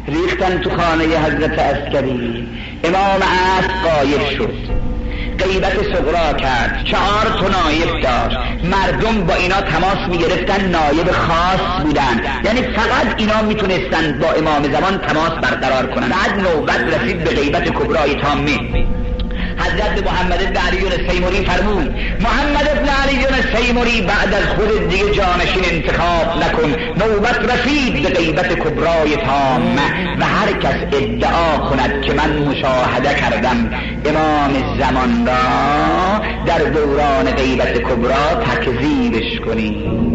ریختن تو خانه حضرت عسکری. امام عصر غایب شد، غیبت صغرا کرد، 4 تا نایب داشت. مردم با اینا تماس میگرفتن، نایب خاص بودن، یعنی فقط اینا میتونستن با امام زمان تماس برقرار کنن. بعد نوبت رسید به غیبت کبرای تامه. حضرت محمد بن علی السیمری فرمود محمد بن علی السیمری بعد از خود دیگه جانشین انتخاب نکن، نوبت رسید به غیبت کبرای تامه و هر کس ادعا کند که من مشاهده کردم امام زمان را در دوران غیبت کبرا تکذیبش کنید.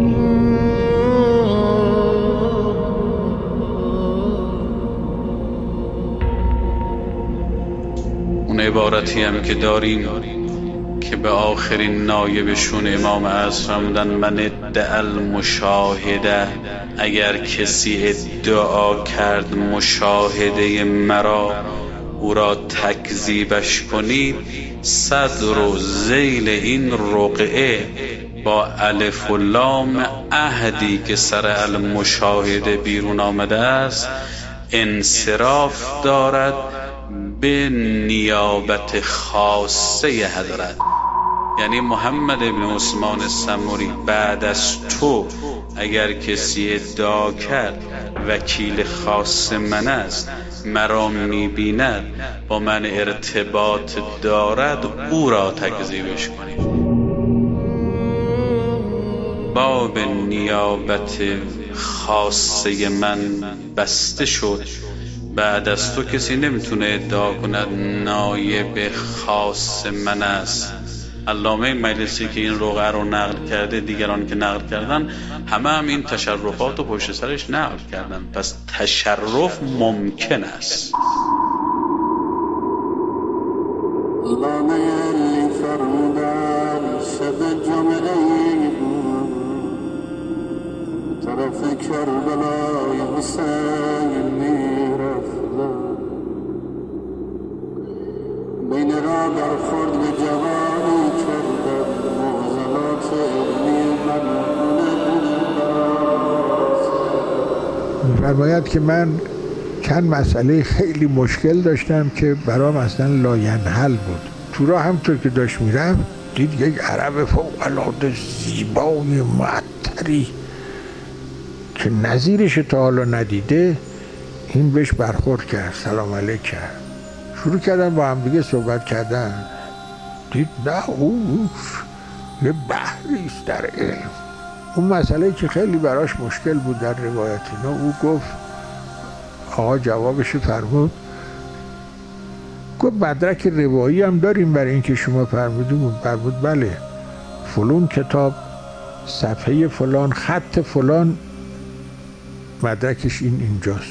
اون عبارتی هم که داریم که به آخرین نایبشون امام عصر فرمودن من ادعا المشاهده، اگر کسی ادعا کرد مشاهده مرا او را تکذیبش کنید، صدر و ذیل این رقعه با الف و لام عهدی که سر المشاهده بیرون آمده است انصراف دارد به نیابت خاصه حضرت. یعنی محمد بن عثمان سمری بعد از تو اگر کسی ادعا کرد وکیل خاص من است، مرا میبیند، با من ارتباط دارد، او را تکذیبش کنید. باب نیابت خاصه من بسته شد. بعد از تو کسی نمیتونه ادعا کند نایب خاص من است. علامه مجلسی که این رقعه رو نقل کرده، دیگران که نقل کردن همه این تشرفات و پشت سرش نقل کردن، پس تشرف ممکن است. علامه علی فرمودن شب جمعه طرف کربلای حسین میرفتن، بین را برخورد به جوانی کردن، معضلات علمی من فرماید که من چند مسئله خیلی مشکل داشتم که برام اصلا لاینحل بود. تو راه همطور که داشت میرفت دید یک عرب فوق‌العاده زیبای معطری که نظیرش تا حالا ندیده، این بهش برخورد کرد، سلام علیک کرد، شروع کردن با هم دیگه صحبت کردن. دید نه او یه بحریست در علم. اون مسئله که خیلی براش مشکل بود در روایت اینا، او گفت، آقا جوابش فرمود، گفت مدرک روایی هم داریم برای این که شما فرمودیم؟ فرمود بله، فلان کتاب صفحه فلان خط فلان مدرکش اینجاست.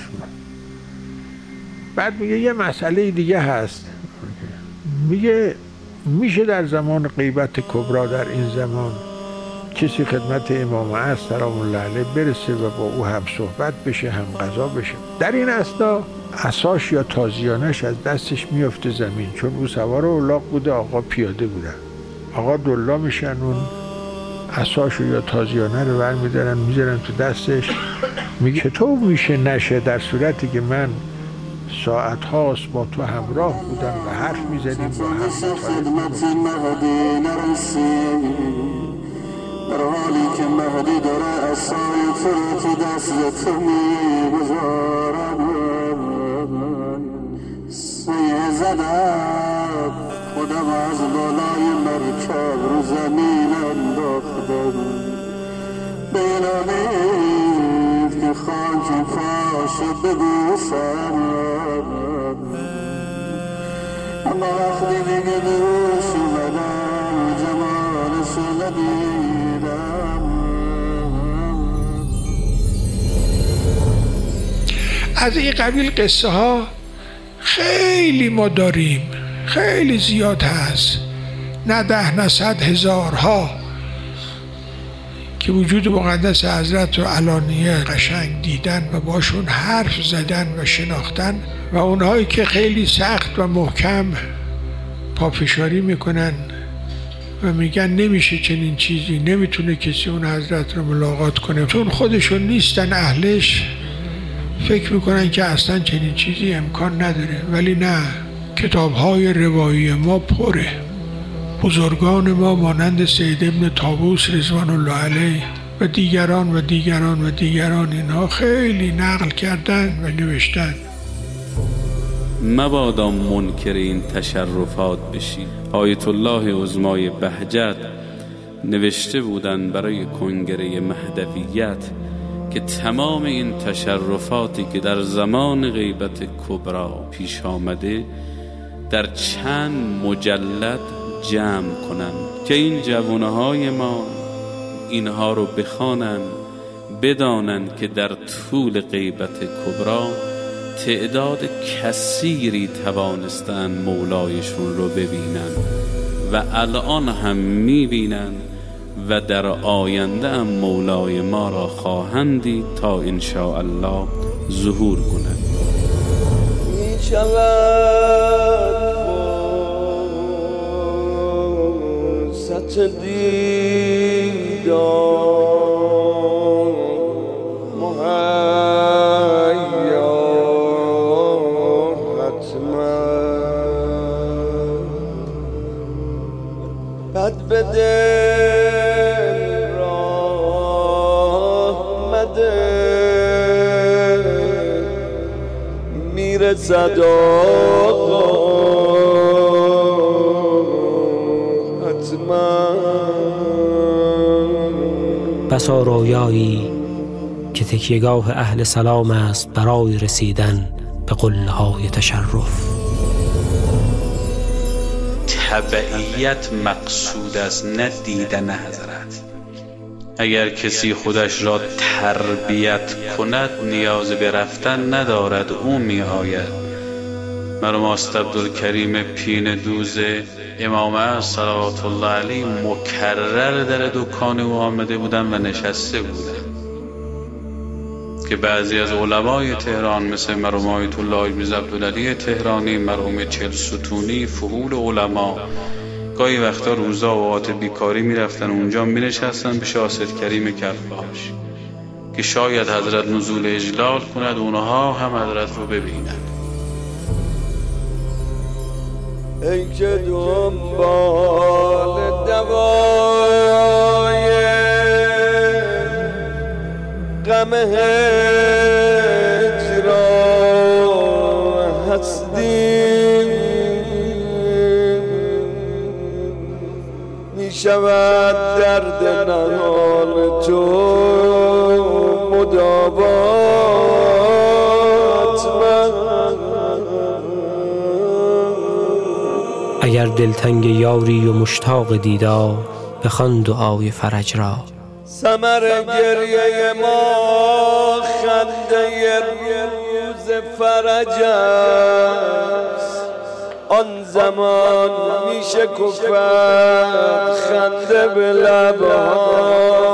بعد میگه یه مسئله دیگه هست، میگه میشه در زمان غیبت کبرا در این زمان کسی خدمت امام عصر سلام الله علیه برسه و با او هم صحبت بشه، هم غذا بشه، در این اثنا عصاش یا تازیانش از دستش میفته زمین، چون او سوار الاغ بوده، آقا پیاده بودن، آقا دلا میشن، اون عصاشو یا تازیانه رو برمیدارن میذارن تو دستش. میگه چطور میشه نشه در صورتی که من ساعت هاست با تو همراه بودم و حرف میزدیم با هم خدمت مهدی نرسی، در حالی که مهدی داره عصای تو رو تو دست تو میگذارم، سیه زدم خودم از بالای مرکب رو زمین انداختم، بینامید که خاک پاشو ببوسم، اما وقتی دیگه دوش اومدم جمالشو ندیدم. از این قبیل قصه ها خیلی ما داریم، خیلی زیاد هست، نه 10 نه 100 هزارها که وجود مقدس حضرت رو علانیه قشنگ دیدن و باشون حرف زدن و شناختن، و اونهایی که خیلی سخت و محکم پافشاری میکنن و میگن نمیشه چنین چیزی، نمیتونه کسی اون حضرت رو ملاقات کنه چون خودشون نیستن اهلش، فکر میکنن که اصلا چنین چیزی امکان نداره، ولی نه، کتاب‌های روایی ما پره. بزرگان ما مانند سید ابن طاووس رضوان الله علیه و دیگران و دیگران و دیگران اینها خیلی نقل کردن و نوشتن. مبادا منکر این تشرفات بشی. آیت الله عظمای بهجت نوشته بودن برای کنگره مهدویت که تمام این تشرفاتی که در زمان غیبت کبرا پیش آمده در چند مجلد جمع کنن که این جوانهای ما اینها رو بخوانن، بدانن که در طول غیبت کبرا تعداد کثیری توانستن مولایشون رو ببینن و الان هم میبینن و در آینده هم مولای ما را خواهند دید تا انشاءالله ظهور کند. بد بده راه مده میرسد آقا حتما. بسا رویایی که تکیهگاه اهل سلام است برای رسیدن به قله‌های تشرف. تبعیت مقصود است، نه دیدن حضرت. اگر کسی خودش را تربیت کند نیاز به رفتن ندارد، او می آید. مرحوم استاد عبدالکریم پین دوز امام عصر صلوات الله علیه مکرر در دکان او آمده بودن و نشسته بودن که بعضی از علمای تهران مثل مرحوم آیت الله ابن عبدالعلی تهرانی، مرحوم چلستونی، فحول علما گاهی وقتا روزا و اوقات بیکاری میرفتن اونجا مینشستن به شاسد کریم کفاش که شاید حضرت نزول اجلال کند، اونها هم حضرت رو ببینن. ای که دنبال دوای غم هجران هستی، می شود درد نهال تو مداوات من. اگر دلتنگ یاری و مشتاق دیدار بخوان دعای فرج را. ثمر گریه ما خنده روز فرج است، آن زمان میشه کفت خنده به لبها.